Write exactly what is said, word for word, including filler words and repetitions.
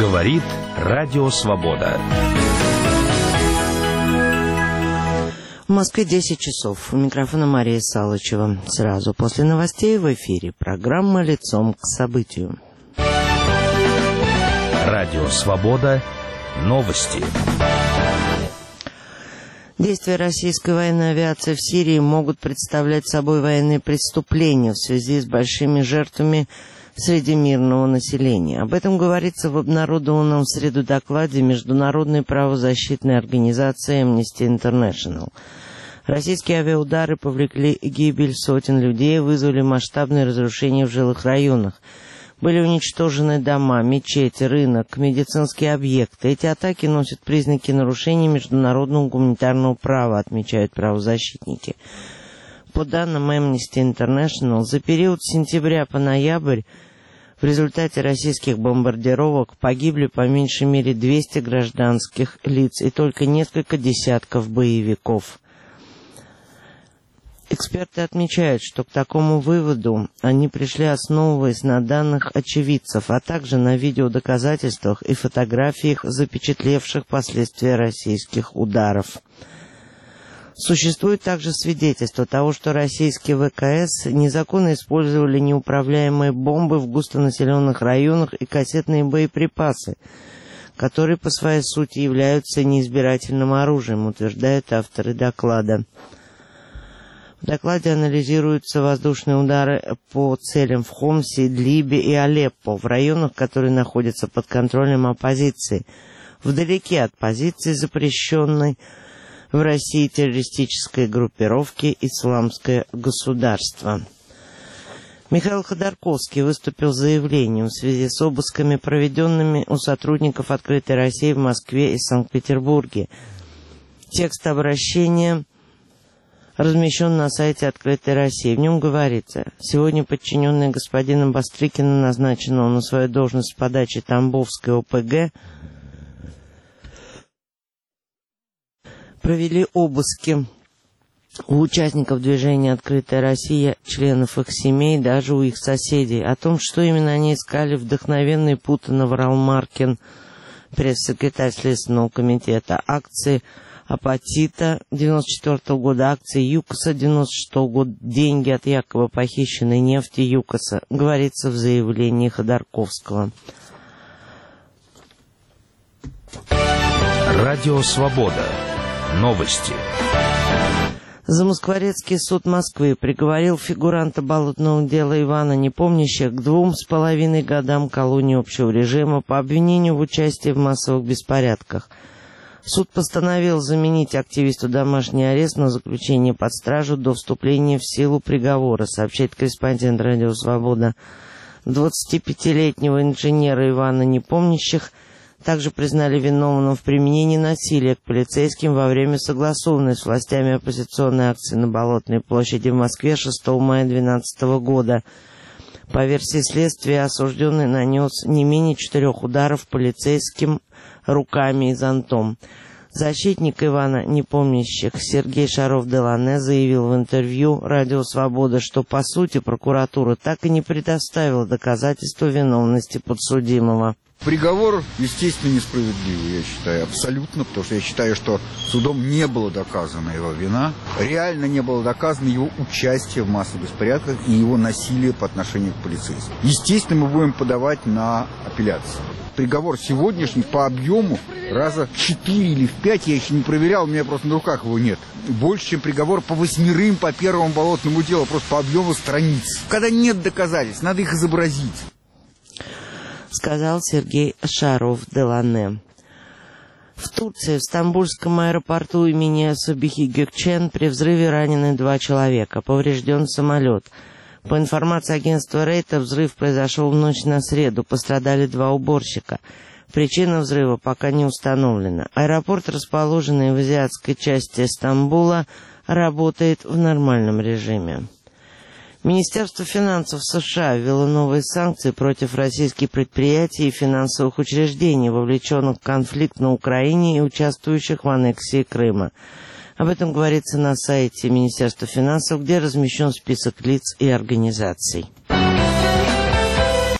Говорит Радио Свобода. В Москве десять часов. У микрофона Мария Салычева. Сразу после новостей в эфире программа «Лицом к событию». Радио Свобода. Новости. Действия российской военной авиации в Сирии могут представлять собой военные преступления в связи с большими жертвами среди мирного населения. Об этом говорится в обнародованном в среду докладе Международной правозащитной организации Amnesty International. Российские авиаудары повлекли гибель сотен людей, вызвали масштабные разрушения в жилых районах. Были уничтожены дома, мечети, рынок, медицинские объекты. Эти атаки носят признаки нарушения международного гуманитарного права, отмечают правозащитники. По данным Amnesty International, за период с сентября по ноябрь в результате российских бомбардировок погибли по меньшей мере двести гражданских лиц и только несколько десятков боевиков. Эксперты отмечают, что к такому выводу они пришли, основываясь на данных очевидцев, а также на видеодоказательствах и фотографиях, запечатлевших последствия российских ударов. Существует также свидетельство того, что российские ВКС незаконно использовали неуправляемые бомбы в густонаселенных районах и кассетные боеприпасы, которые по своей сути являются неизбирательным оружием, утверждают авторы доклада. В докладе анализируются воздушные удары по целям в Хомсе, Идлибе и Алеппо, в районах, которые находятся под контролем оппозиции, вдалеке от позиции запрещенной в России террористической группировки «Исламское государство». Михаил Ходорковский выступил с заявлением в связи с обысками, проведенными у сотрудников «Открытой России» в Москве и Санкт-Петербурге. Текст обращения размещен на сайте «Открытой России». В нем говорится: сегодня подчиненные господина Бастрыкина, назначенного на свою должность с подачи Тамбовской ОПГ, провели обыски у участников движения «Открытая Россия», членов их семей, даже у их соседей. О том, что именно они искали, вдохновенный Путанов Ралмаркин, пресс-секретарь Следственного комитета, акции Апатита девяносто четвёртого года, акции ЮКОСа девяносто шестого года, деньги от якобы похищенной нефти ЮКОСа, говорится в заявлении Ходорковского. Радио Свобода. Новости. Замоскворецкий суд Москвы приговорил фигуранта болотного дела Ивана Непомнящих к двум с половиной годам колонии общего режима по обвинению в участии в массовых беспорядках. Суд постановил заменить активисту домашний арест на заключение под стражу до вступления в силу приговора, сообщает корреспондент Радио Свобода. двадцатипятилетнего инженера Ивана Непомнящих также признали виновным в применении насилия к полицейским во время согласованной с властями оппозиционной акции на Болотной площади в Москве шестого мая две тысячи двенадцатого года. По версии следствия, осужденный нанес не менее четырех ударов полицейским руками и зонтом. Защитник Ивана Непомнящих Сергей Шаров-Делане заявил в интервью Радио Свобода, что по сути прокуратура так и не предоставила доказательства виновности подсудимого. Приговор, естественно, несправедливый, я считаю, абсолютно, потому что я считаю, что судом не было доказана его вина, реально не было доказано его участие в массовых беспорядках и его насилие по отношению к полицейским. Естественно, мы будем подавать на апелляцию. Приговор сегодняшний по объему раза в четыре или в пять, я еще не проверял, у меня просто на руках его нет. Больше, чем приговор по восьмерым по первому болотному делу, просто по объему страниц. Когда нет доказательств, надо их изобразить. Сказал Сергей Шаров-Делане. В Турции, в Стамбульском аэропорту имени Сабихи Гөкчен при взрыве ранены два человека. Поврежден самолет. По информации агентства Рейта, взрыв произошел в ночь на среду. Пострадали два уборщика. Причина взрыва пока не установлена. Аэропорт, расположенный в азиатской части Стамбула, работает в нормальном режиме. Министерство финансов США ввело новые санкции против российских предприятий и финансовых учреждений, вовлеченных в конфликт на Украине и участвующих в аннексии Крыма. Об этом говорится на сайте Министерства финансов, где размещен список лиц и организаций.